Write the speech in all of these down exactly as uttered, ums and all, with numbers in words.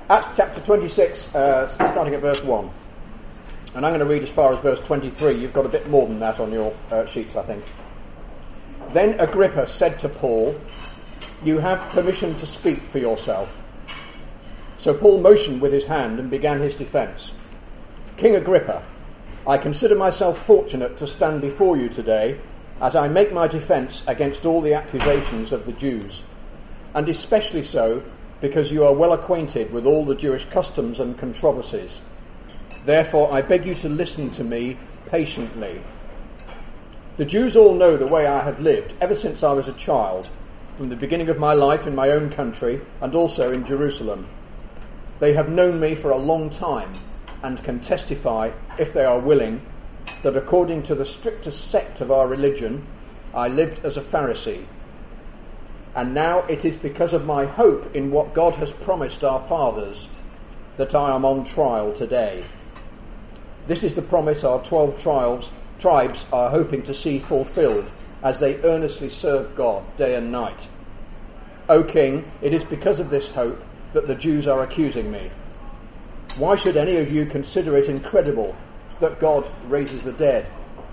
Acts chapter twenty-six, uh, starting at verse one. And I'm going to read as far as verse twenty-three. You've got a bit more than that on your uh, sheets, I think. Then Agrippa said to Paul, "You have permission to speak for yourself." So Paul motioned with his hand and began his defence. "King Agrippa, I consider myself fortunate to stand before you today as I make my defence against all the accusations of the Jews, and especially so because you are well acquainted with all the Jewish customs and controversies. Therefore, I beg you to listen to me patiently. The Jews all know the way I have lived ever since I was a child, from the beginning of my life in my own country and also in Jerusalem. They have known me for a long time and can testify, if they are willing, that according to the strictest sect of our religion, I lived as a Pharisee. And now it is because of my hope in what God has promised our fathers that I am on trial today. This is the promise our twelve tribes, tribes are hoping to see fulfilled as they earnestly serve God day and night. O King, it is because of this hope that the Jews are accusing me. Why should any of you consider it incredible that God raises the dead?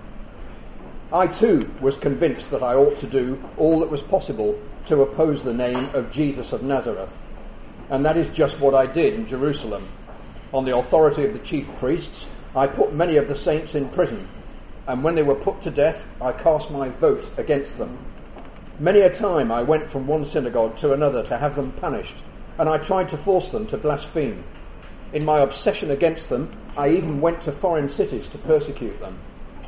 I too was convinced that I ought to do all that was possible to oppose the name of Jesus of Nazareth. And that is just what I did in Jerusalem. On the authority of the chief priests, I put many of the saints in prison, and when they were put to death, I cast my vote against them. Many a time I went from one synagogue to another to have them punished, and I tried to force them to blaspheme. In my obsession against them, I even went to foreign cities to persecute them.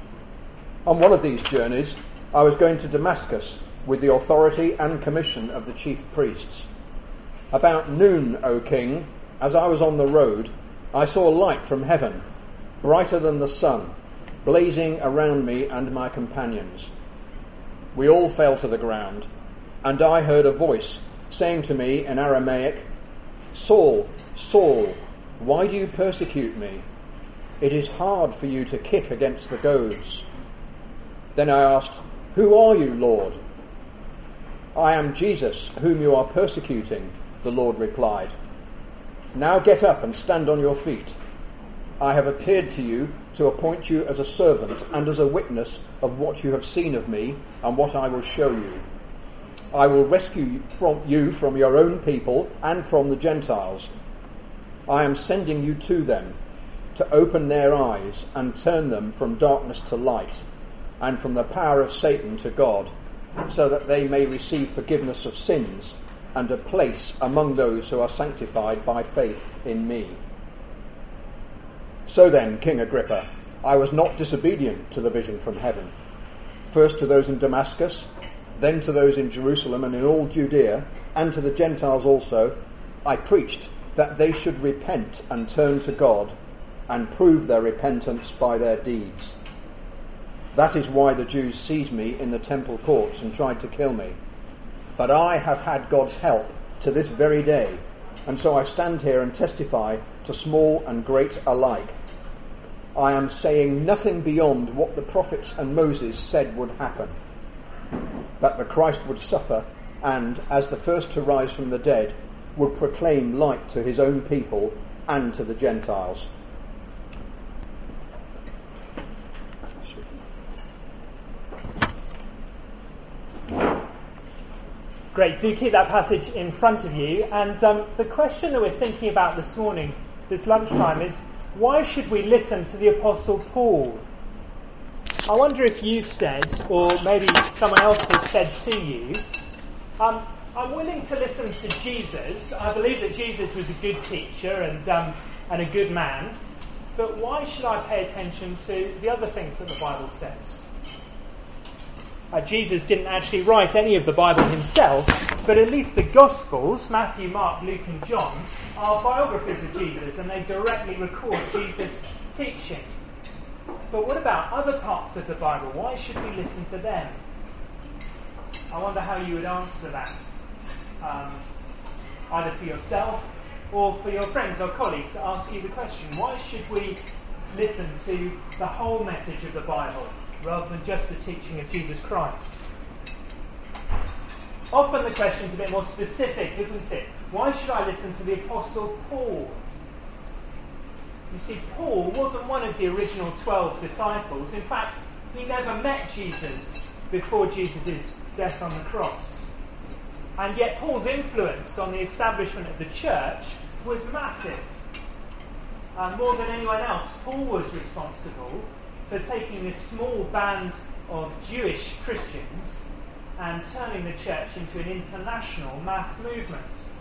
On one of these journeys, I was going to Damascus with the authority and commission of the chief priests. About noon, O King, as I was on the road, I saw a light from heaven, brighter than the sun, blazing around me and my companions. We all fell to the ground, and I heard a voice saying to me in Aramaic, "Saul, Saul, why do you persecute me? It is hard for you to kick against the goads." Then I asked, "Who are you, Lord?" "I am Jesus, whom you are persecuting," the Lord replied. "Now get up and stand on your feet. I have appeared to you to appoint you as a servant and as a witness of what you have seen of me and what I will show you. I will rescue from you from your own people and from the Gentiles. I am sending you to them to open their eyes and turn them from darkness to light and from the power of Satan to God, so that they may receive forgiveness of sins and a place among those who are sanctified by faith in me." So then, King Agrippa, I was not disobedient to the vision from heaven. First to those in Damascus, then to those in Jerusalem and in all Judea, and to the Gentiles also, I preached that they should repent and turn to God and prove their repentance by their deeds. That is why the Jews seized me in the temple courts and tried to kill me. But I have had God's help to this very day, and so I stand here and testify to small and great alike. I am saying nothing beyond what the prophets and Moses said would happen, that the Christ would suffer and, as the first to rise from the dead, would proclaim light to his own people and to the Gentiles. Great, do keep that passage in front of you. And um, the question that we're thinking about this morning, this lunchtime, is why should we listen to the Apostle Paul? I wonder if you've said, or maybe someone else has said to you, um, I'm willing to listen to Jesus. I believe that Jesus was a good teacher and um, and a good man, but why should I pay attention to the other things that the Bible says? Uh, Jesus didn't actually write any of the Bible himself, but at least the Gospels, Matthew, Mark, Luke and John, are biographies of Jesus, and they directly record Jesus' teaching. But what about other parts of the Bible? Why should we listen to them? I wonder how you would answer that, um, either for yourself or for your friends or colleagues that ask you the question, why should we listen to the whole message of the Bible rather than just the teaching of Jesus Christ? Often the question's a bit more specific, isn't it? Why should I listen to the Apostle Paul? You see, Paul wasn't one of the original twelve disciples. In fact, he never met Jesus before Jesus' death on the cross. And yet Paul's influence on the establishment of the church was massive. Uh, more than anyone else, Paul was responsible for taking this small band of Jewish Christians and turning the church into an international mass movement.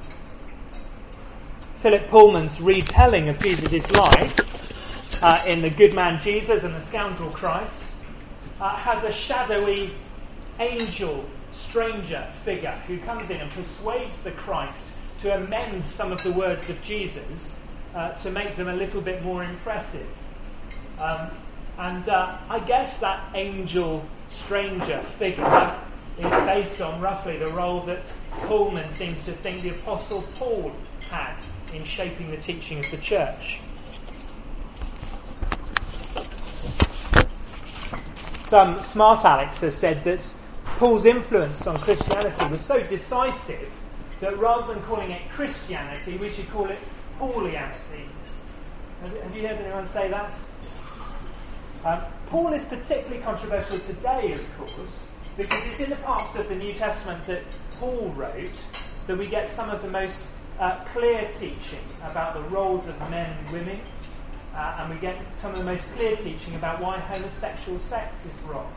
Philip Pullman's retelling of Jesus' life uh, in The Good Man Jesus and the Scoundrel Christ uh, has a shadowy angel, stranger figure who comes in and persuades the Christ to amend some of the words of Jesus uh, to make them a little bit more impressive. Um, and uh, I guess that angel, stranger figure is based on roughly the role that Pullman seems to think the Apostle Paul had in shaping the teaching of the church. Some smart Alex has said that Paul's influence on Christianity was so decisive that rather than calling it Christianity, we should call it Paulianity. Have, have you heard anyone say that? Um, Paul is particularly controversial today, of course, because it's in the parts of the New Testament that Paul wrote that we get some of the most uh, clear teaching about the roles of men and women, uh, and we get some of the most clear teaching about why homosexual sex is wrong.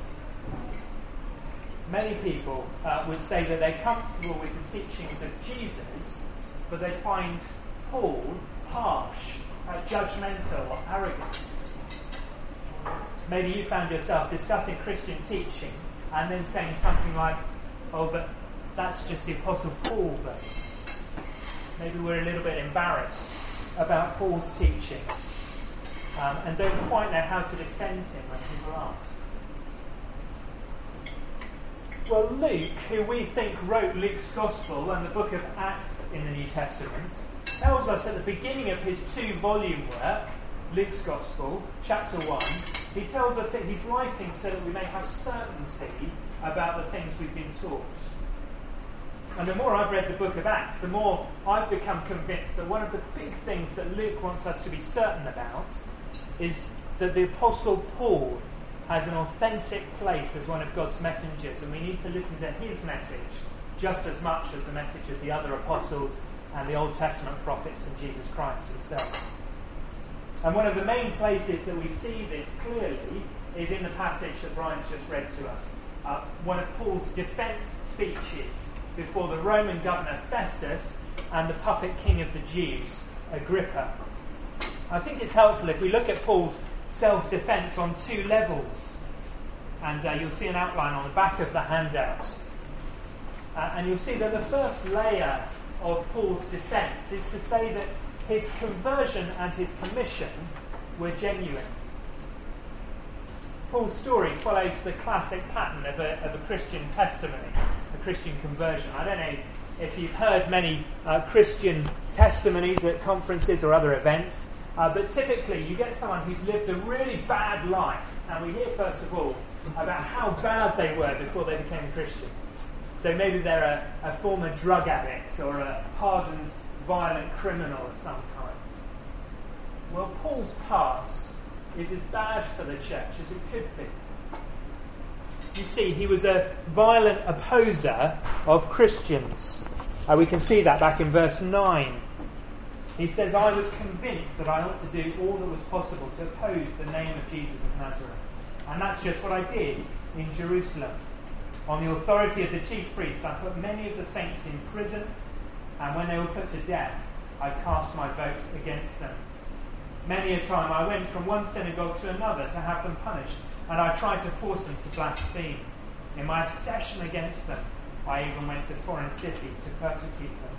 Many people uh, would say that they're comfortable with the teachings of Jesus, but they find Paul harsh, uh, judgmental, or arrogant. Maybe you found yourself discussing Christian teaching and then saying something like, oh, but that's just the Apostle Paul, though. Maybe we're a little bit embarrassed about Paul's teaching um, and don't quite know how to defend him when people ask. Well, Luke, who we think wrote Luke's Gospel and the book of Acts in the New Testament, tells us at the beginning of his two-volume work, Luke's Gospel, chapter one, he tells us that he's writing so that we may have certainty about the things we've been taught. And the more I've read the book of Acts, the more I've become convinced that one of the big things that Luke wants us to be certain about is that the Apostle Paul has an authentic place as one of God's messengers, and we need to listen to his message just as much as the message of the other apostles and the Old Testament prophets and Jesus Christ himself. And one of the main places that we see this clearly is in the passage that Brian's just read to us. Uh, one of Paul's defence speeches before the Roman governor Festus and the puppet king of the Jews, Agrippa. I think it's helpful if we look at Paul's self-defence on two levels. And uh, you'll see an outline on the back of the handout. Uh, and you'll see that the first layer of Paul's defence is to say that his conversion and his commission were genuine. Paul's story follows the classic pattern of a, of a Christian testimony, a Christian conversion. I don't know if you've heard many uh, Christian testimonies at conferences or other events, uh, but typically you get someone who's lived a really bad life, and we hear first of all about how bad they were before they became a Christian. So maybe they're a, a former drug addict or a hardened violent criminal of some kind. Well, Paul's past is as bad for the church as it could be. You see, he was a violent opposer of Christians. Uh, we can see that back in verse nine. He says, I was convinced that I ought to do all that was possible to oppose the name of Jesus of Nazareth. And that's just what I did in Jerusalem. On the authority of the chief priests, I put many of the saints in prison, and when they were put to death, I cast my vote against them. Many a time I went from one synagogue to another to have them punished, and I tried to force them to blaspheme. In my obsession against them, I even went to foreign cities to persecute them.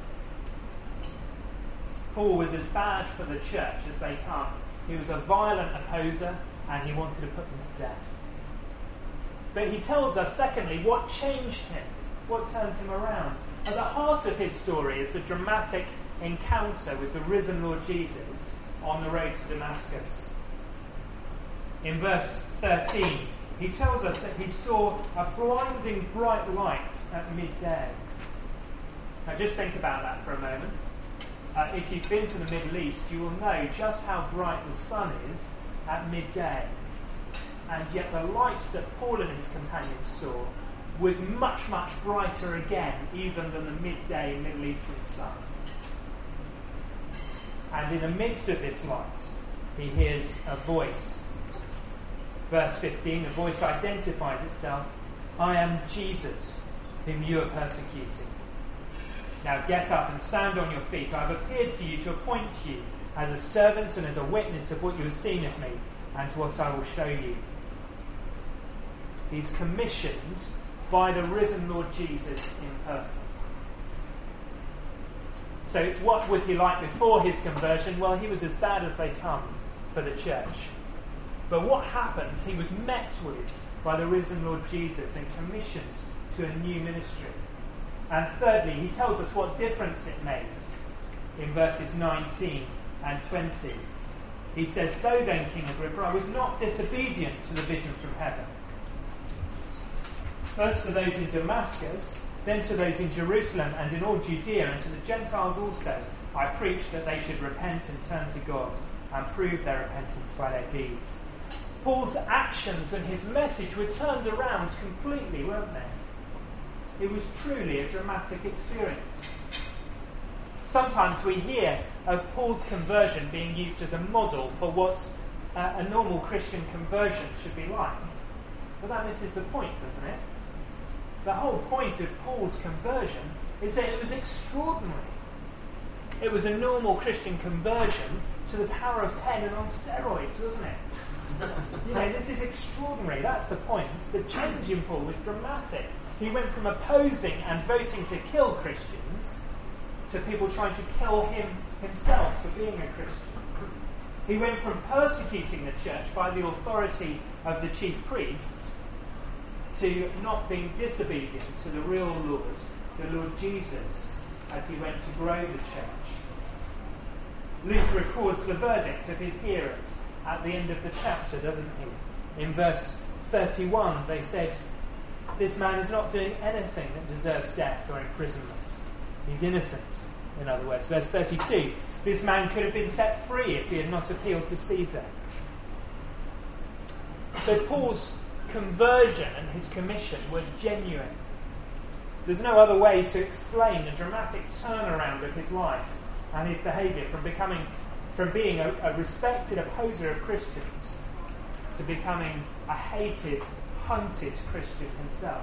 Paul was as bad for the church as they come. He was a violent opposer, and he wanted to put them to death. But he tells us, secondly, what changed him, what turned him around. At the heart of his story is the dramatic encounter with the risen Lord Jesus on the road to Damascus. In verse thirteen, he tells us that he saw a blinding bright light at midday. Now just think about that for a moment. Uh, if you've been to the Middle East, you will know just how bright the sun is at midday. And yet the light that Paul and his companions saw was much, much brighter again, even than the midday Middle Eastern sun. And in the midst of this light, he hears a voice. Verse fifteen, the voice identifies itself, I am Jesus, whom you are persecuting. Now get up and stand on your feet. I have appeared to you to appoint you as a servant and as a witness of what you have seen of me and what I will show you. He's commissioned by the risen Lord Jesus in person. So what was he like before his conversion? Well, he was as bad as they come for the church. But what happens? He was met with by the risen Lord Jesus and commissioned to a new ministry. And thirdly, he tells us what difference it made in verses nineteen and twenty. He says, so then, King Agrippa, I was not disobedient to the vision from heaven. First to those in Damascus, then to those in Jerusalem and in all Judea, and to the Gentiles also, I preached that they should repent and turn to God and prove their repentance by their deeds. Paul's actions and his message were turned around completely, weren't they? It was truly a dramatic experience. Sometimes we hear of Paul's conversion being used as a model for what uh, a normal Christian conversion should be like. But that misses the point, doesn't it? The whole point of Paul's conversion is that it was extraordinary. It was a normal Christian conversion to the power of ten and on steroids, wasn't it? You know, this is extraordinary. That's the point. The change in Paul was dramatic. He went from opposing and voting to kill Christians to people trying to kill him himself for being a Christian. He went from persecuting the church by the authority of the chief priests to not being disobedient to the real Lord, the Lord Jesus, as he went to grow the church. Luke records the verdict of his hearers at the end of the chapter, doesn't he? In verse thirty-one, they said, this man is not doing anything that deserves death or imprisonment. He's innocent, in other words. Verse thirty-two, this man could have been set free if he had not appealed to Caesar. So Paul's conversion and his commission were genuine. There's no other way to explain the dramatic turnaround of his life and his behaviour from becoming, from being a, a respected opposer of Christians to becoming a hated, hunted Christian himself.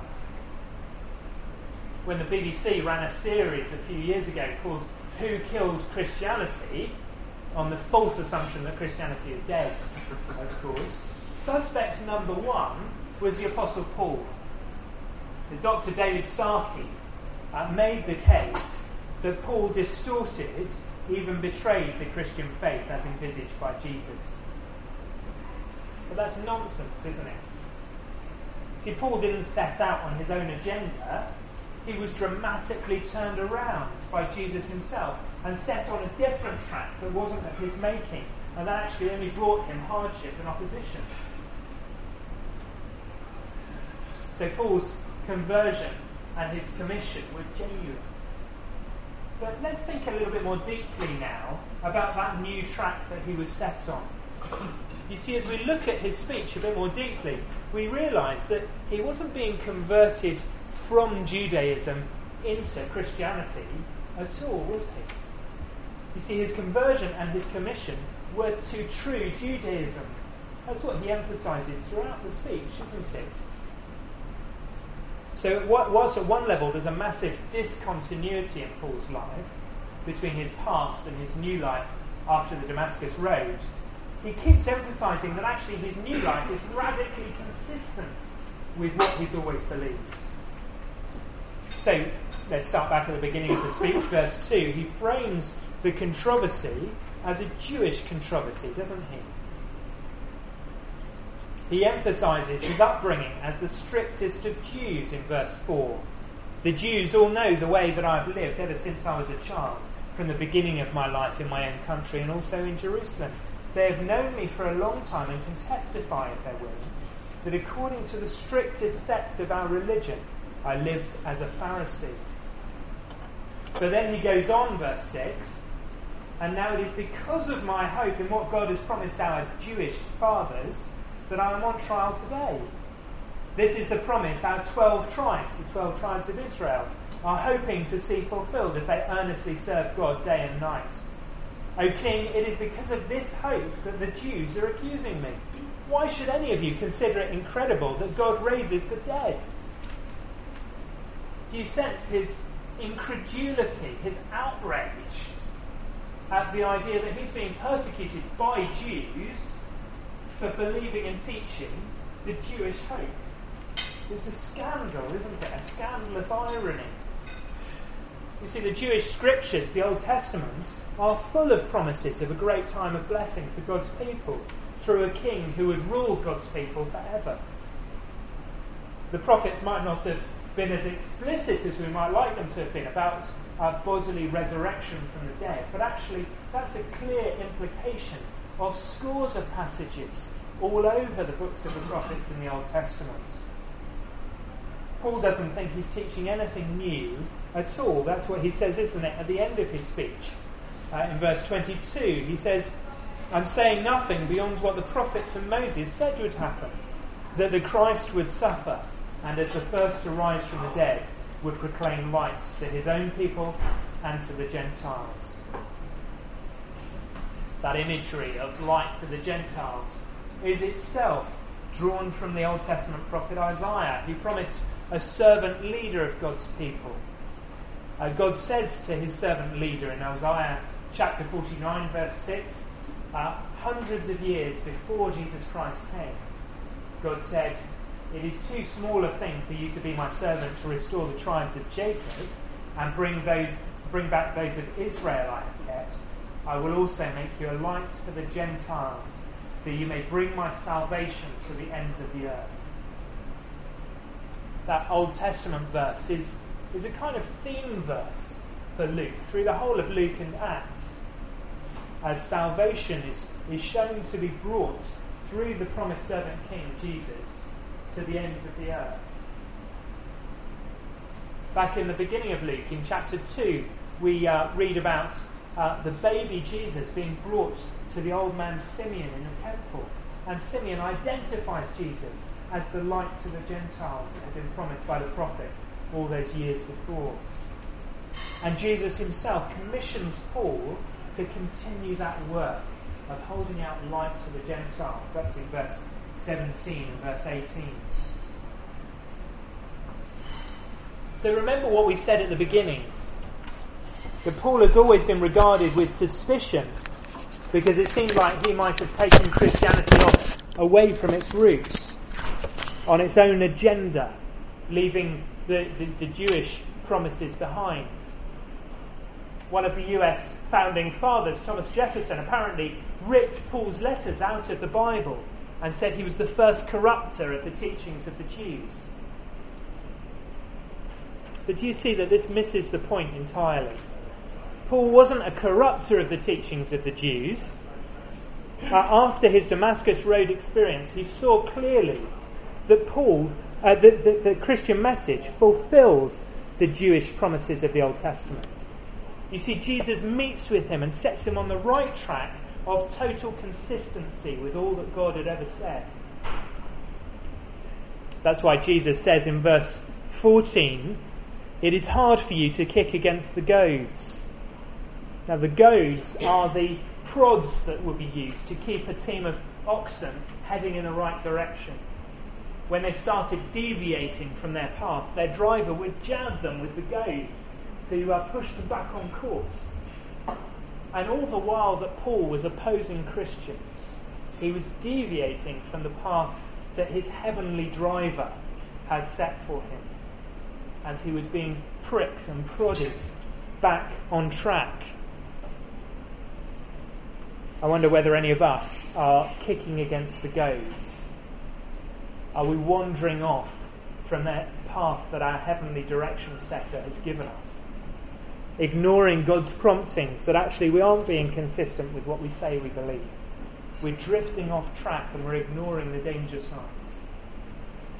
When the B B C ran a series a few years ago called Who Killed Christianity, on the false assumption that Christianity is dead, of course, suspect number one was the Apostle Paul. So Doctor David Starkey uh, made the case that Paul distorted, even betrayed the Christian faith as envisaged by Jesus. But that's nonsense, isn't it? See, Paul didn't set out on his own agenda. He was dramatically turned around by Jesus himself and set on a different track that wasn't of his making, and that actually only brought him hardship and opposition. So Paul's conversion and his commission were genuine. But let's think a little bit more deeply now about that new track that he was set on. You see, as we look at his speech a bit more deeply, we realise that he wasn't being converted from Judaism into Christianity at all, was he? You see, his conversion and his commission were to true Judaism. That's what he emphasises throughout the speech, isn't it? So whilst at one level there's a massive discontinuity in Paul's life between his past and his new life after the Damascus Road, he keeps emphasising that actually his new life is radically consistent with what he's always believed. So let's start back at the beginning of the speech, verse two. He frames the controversy as a Jewish controversy, doesn't he? He emphasises his upbringing as the strictest of Jews in verse four. The Jews all know the way that I've lived ever since I was a child, from the beginning of my life in my own country and also in Jerusalem. They have known me for a long time and can testify, if they will, that according to the strictest sect of our religion, I lived as a Pharisee. But then he goes on, verse six, and now it is because of my hope in what God has promised our Jewish fathers that I am on trial today. This is the promise our twelve tribes, the twelve tribes of Israel, are hoping to see fulfilled as they earnestly serve God day and night. O King, it is because of this hope that the Jews are accusing me. Why should any of you consider it incredible that God raises the dead? Do you sense his incredulity, his outrage at the idea that he's being persecuted by Jews for believing and teaching the Jewish hope? It's a scandal, isn't it? A scandalous irony. You see, the Jewish scriptures, the Old Testament, are full of promises of a great time of blessing for God's people through a king who would rule God's people forever. The prophets might not have been as explicit as we might like them to have been about our bodily resurrection from the dead, but actually that's a clear implication of scores of passages all over the books of the prophets in the Old Testament. Paul doesn't think he's teaching anything new at all. That's what he says, isn't it, at the end of his speech. Uh, in verse twenty-two, he says, I'm saying nothing beyond what the prophets and Moses said would happen, that the Christ would suffer, and as the first to rise from the dead, would proclaim light to his own people and to the Gentiles. That imagery of light to the Gentiles is itself drawn from the Old Testament prophet Isaiah, who promised a servant leader of God's people. Uh, God says to his servant leader in Isaiah chapter forty-nine, verse six, uh, hundreds of years before Jesus Christ came, God said, it is too small a thing for you to be my servant to restore the tribes of Jacob and bring those, bring back those of Israel I have kept. I will also make you a light for the Gentiles, that you may bring my salvation to the ends of the earth. That Old Testament verse is, is a kind of theme verse for Luke, through the whole of Luke and Acts, as salvation is, is shown to be brought through the promised servant King Jesus to the ends of the earth. Back in the beginning of Luke, in chapter two, we uh, read about uh, the baby Jesus being brought to the old man Simeon in the temple. And Simeon identifies Jesus as the light to the Gentiles that had been promised by the prophet all those years before. And Jesus himself commissioned Paul to continue that work of holding out light to the Gentiles. That's in verse seventeen and verse eighteen. So remember what we said at the beginning, that Paul has always been regarded with suspicion because it seemed like he might have taken Christianity off away from its roots, on its own agenda, leaving the, the, the Jewish promises behind. One of the U S founding fathers, Thomas Jefferson, apparently ripped Paul's letters out of the Bible and said he was the first corrupter of the teachings of the Jews. But do you see that this misses the point entirely? Paul wasn't a corrupter of the teachings of the Jews. Uh, after his Damascus Road experience, he saw clearly that Paul's uh, the, the, the Christian message fulfills the Jewish promises of the Old Testament. You see, Jesus meets with him and sets him on the right track of total consistency with all that God had ever said. That's why Jesus says in verse fourteen, it is hard for you to kick against the goads. Now the goads are the prods that will be used to keep a team of oxen heading in the right direction. When they started deviating from their path, their driver would jab them with the goad to uh, push them back on course. And all the while that Paul was opposing Christians, he was deviating from the path that his heavenly driver had set for him. And he was being pricked and prodded back on track. I wonder whether any of us are kicking against the goads. Are we wandering off from that path that our heavenly direction setter has given us? Ignoring God's promptings, that actually we aren't being consistent with what we say we believe. We're drifting off track and we're ignoring the danger signs.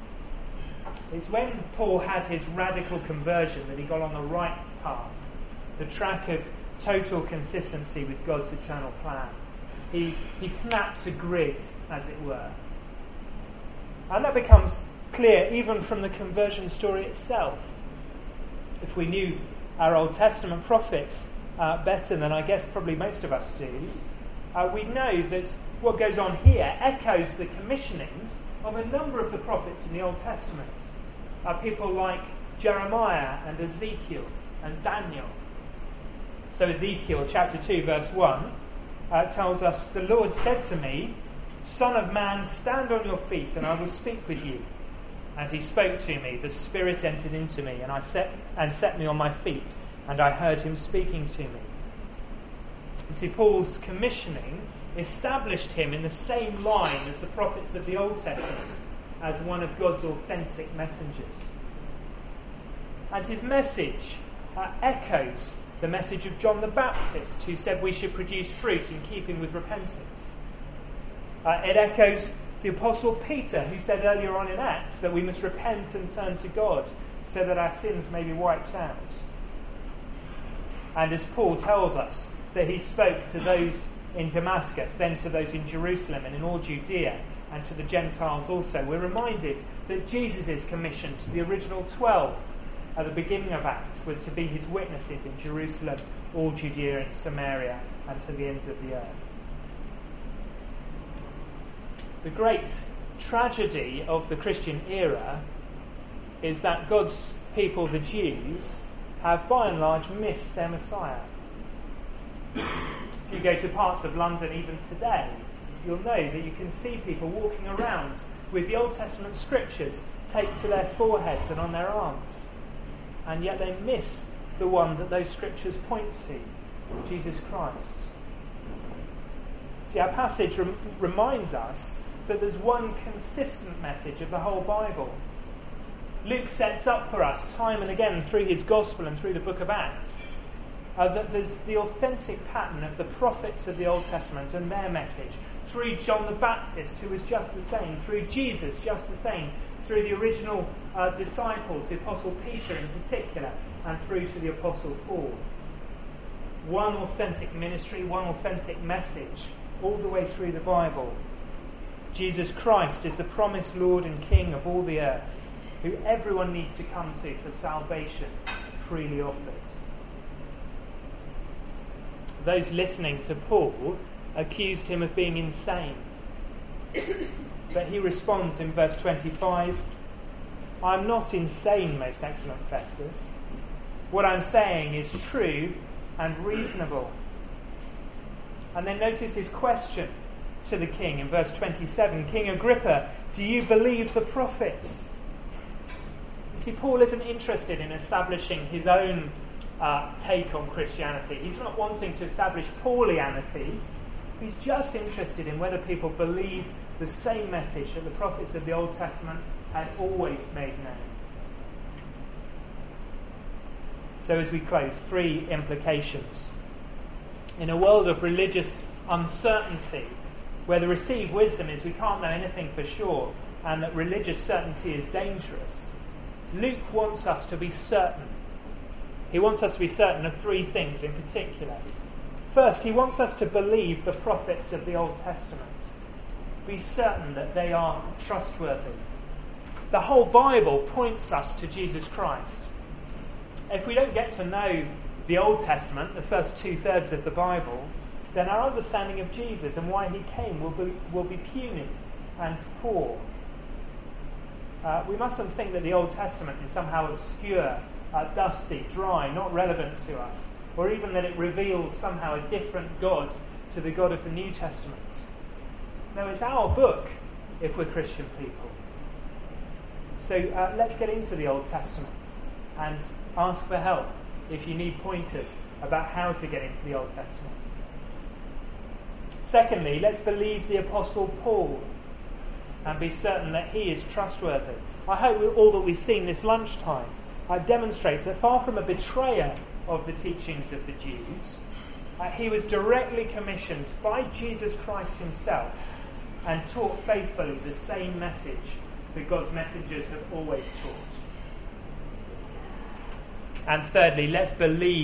It's when Paul had his radical conversion that he got on the right path the track of total consistency with God's eternal plan. He, he snaps a grid, as it were. And that becomes clear even from the conversion story itself. If we knew our Old Testament prophets uh, better than I guess probably most of us do, uh, we know that what goes on here echoes the commissionings of a number of the prophets in the Old Testament. Uh, people like Jeremiah and Ezekiel and Daniel. So Ezekiel chapter two verse one uh, tells us, "The Lord said to me, Son of man, stand on your feet and I will speak with you. And he spoke to me, the Spirit entered into me, and I set and set me on my feet, and I heard him speaking to me." You see, Paul's commissioning established him in the same line as the prophets of the Old Testament, as one of God's authentic messengers. And his message uh, echoes the message of John the Baptist, who said we should produce fruit in keeping with repentance. Uh, it echoes the Apostle Peter, who said earlier on in Acts that we must repent and turn to God so that our sins may be wiped out. And as Paul tells us that he spoke to those in Damascus, then to those in Jerusalem and in all Judea, and to the Gentiles also, we're reminded that Jesus' commission to the original twelve at the beginning of Acts was to be his witnesses in Jerusalem, all Judea and Samaria, and to the ends of the earth. The great tragedy of the Christian era is that God's people, the Jews, have by and large missed their Messiah. If you go to parts of London even today, you'll know that you can see people walking around with the Old Testament scriptures taped to their foreheads and on their arms. And yet they miss the one that those scriptures point to, Jesus Christ. See, our passage rem- reminds us that there's one consistent message of the whole Bible. Luke sets up for us time and again through his gospel and through the book of Acts uh, that there's the authentic pattern of the prophets of the Old Testament and their message, through John the Baptist, who was just the same, through Jesus, just the same, through the original uh, disciples, the Apostle Peter in particular, and through to the Apostle Paul. One authentic ministry, one authentic message, all the way through the Bible. Jesus Christ is the promised Lord and King of all the earth, who everyone needs to come to for salvation freely offered. Those listening to Paul accused him of being insane. But he responds in verse twenty-five, "I'm not insane, most excellent Festus. What I'm saying is true and reasonable." And then notice his question to the king in verse twenty-seven, "King Agrippa, do you believe the prophets?" You see, Paul isn't interested in establishing his own uh, take on Christianity. He's not wanting to establish Paulianity. He's just interested in whether people believe the same message that the prophets of the Old Testament had always made known. So as we close, three implications. In a world of religious uncertainty, where the received wisdom is we can't know anything for sure, and that religious certainty is dangerous, Luke wants us to be certain. He wants us to be certain of three things in particular. First, he wants us to believe the prophets of the Old Testament. Be certain that they are trustworthy. The whole Bible points us to Jesus Christ. If we don't get to know the Old Testament, the first two-thirds of the Bible, then our understanding of Jesus and why he came will be, will be puny and poor. Uh, we mustn't think that the Old Testament is somehow obscure, uh, dusty, dry, not relevant to us, or even that it reveals somehow a different God to the God of the New Testament. No, it's our book if we're Christian people. So uh, let's get into the Old Testament and ask for help if you need pointers about how to get into the Old Testament. Secondly, let's believe the Apostle Paul and be certain that he is trustworthy. I hope all that we've seen this lunchtime uh, demonstrates that far from a betrayer of the teachings of the Jews, uh, he was directly commissioned by Jesus Christ himself and taught faithfully the same message that God's messengers have always taught. And thirdly, let's believe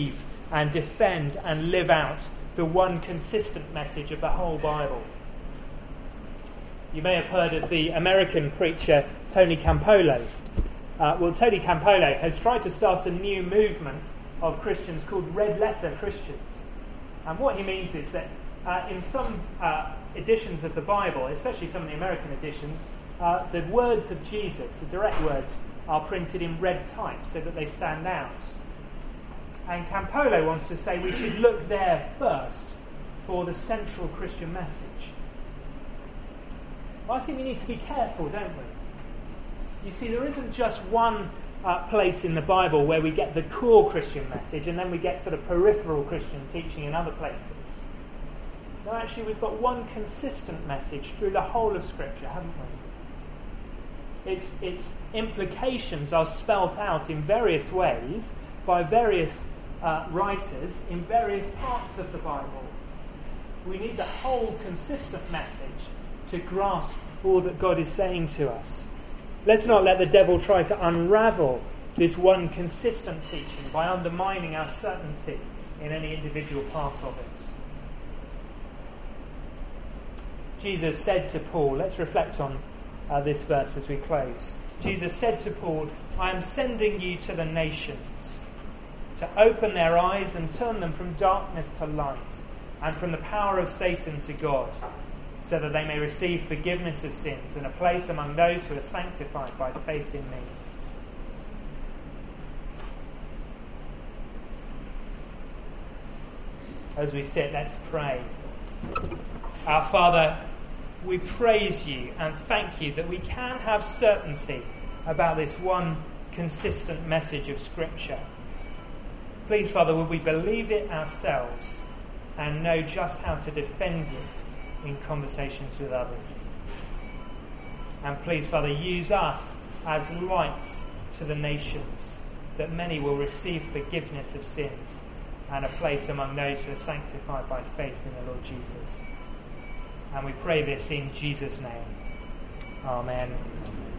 and defend and live out the one consistent message of the whole Bible. You may have heard of the American preacher Tony Campolo. Uh, well, Tony Campolo has tried to start a new movement of Christians called Red Letter Christians. And what he means is that uh, in some uh, editions of the Bible, especially some of the American editions, uh, the words of Jesus, the direct words, are printed in red type so that they stand out. And Campolo wants to say we should look there first for the central Christian message. Well, I think we need to be careful, don't we? You see, there isn't just one uh, place in the Bible where we get the core Christian message and then we get sort of peripheral Christian teaching in other places. No, actually, we've got one consistent message through the whole of Scripture, haven't we? Its, its implications are spelt out in various ways by various uh, writers in various parts of the Bible. We need the whole consistent message to grasp all that God is saying to us. Let's not let the devil try to unravel this one consistent teaching by undermining our certainty in any individual part of it. Jesus said to Paul, let's reflect on uh, this verse as we close. Jesus said to Paul, I am sending you to the nations to open their eyes and turn them from darkness to light and from the power of Satan to God, so that they may receive forgiveness of sins and a place among those who are sanctified by faith in me. As we sit, let's pray. Our Father, we praise you and thank you that we can have certainty about this one consistent message of Scripture. Please, Father, would we believe it ourselves and know just how to defend it in conversations with others. And please, Father, use us as lights to the nations, that many will receive forgiveness of sins and a place among those who are sanctified by faith in the Lord Jesus. And we pray this in Jesus' name. Amen.